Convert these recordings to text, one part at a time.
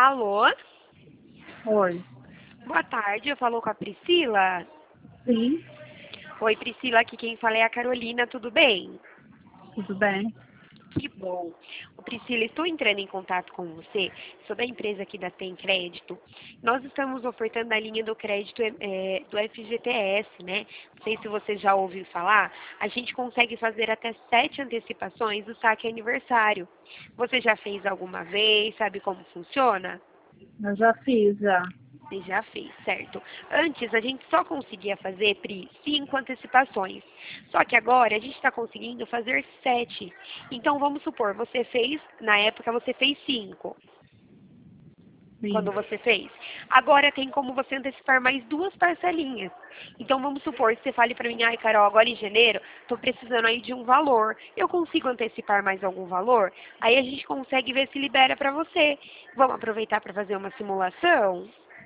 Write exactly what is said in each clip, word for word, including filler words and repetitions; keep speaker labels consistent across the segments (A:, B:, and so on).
A: Alô?
B: Oi.
A: Boa tarde, eu falo com a Priscila?
B: Sim,
A: Oi, Priscila, aqui quem fala é a Carolina, tudo bem?
B: tudo bem?
A: Que bom. Ô, Priscila, estou entrando em contato com você, sou da empresa aqui da Tem Crédito. Nós estamos ofertando a linha do crédito eh, do F G T S, né? Não sei se você já ouviu falar, a gente consegue fazer até sete antecipações do saque aniversário. Você já fez alguma vez? Sabe como funciona?
B: Eu já fiz, já.
A: Você já fez, certo? Antes a gente só conseguia fazer, Pri, cinco antecipações. Só que agora a gente está conseguindo fazer sete. Então vamos supor, você fez, na época você fez cinco,
B: Sim.
A: quando você fez. Agora tem como você antecipar mais duas parcelinhas. Então vamos supor que você fale para mim, ai Carol, agora em janeiro, estou precisando aí de um valor. Eu consigo antecipar mais algum valor? Aí a gente consegue ver se libera para você. Vamos aproveitar para fazer uma simulação?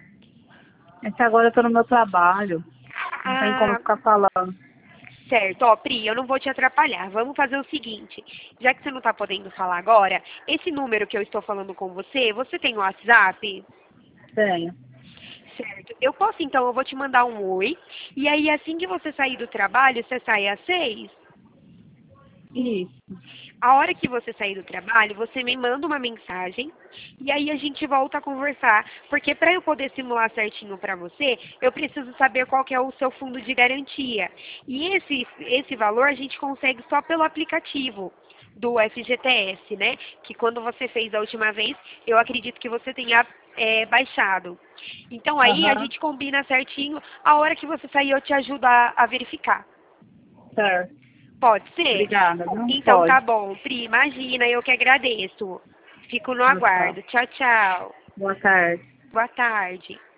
B: É que agora eu tô no meu trabalho. Não tem como
A: Ah,
B: ficar falando.
A: certo. Ó, Pri, eu não vou te atrapalhar. Vamos fazer o seguinte. Já que você não está podendo falar agora, esse número que eu estou falando com você, você tem o WhatsApp?
B: Tenho.
A: Certo. Eu posso, então, eu vou te mandar um oi. E aí, assim que você sair do trabalho, você sai às seis?
B: Isso.
A: A hora que você sair do trabalho, você me manda uma mensagem e aí a gente volta a conversar. Porque para eu poder simular certinho para você, eu preciso saber qual que é o seu fundo de garantia. E esse, esse valor a gente consegue só pelo aplicativo do F G T S, né? Que quando você fez a última vez, eu acredito que você tenha é, baixado. Então aí a
B: Aham.
A: gente combina certinho. A hora que você sair, eu te ajudo a, a verificar.
B: Certo.
A: Pode ser?
B: Obrigada, viu?
A: Então tá
B: Pode.
A: bom, Pri, imagina, eu que agradeço. Fico no
B: Tchau, tchau.
A: aguardo. Tchau, tchau.
B: Boa tarde.
A: Boa tarde.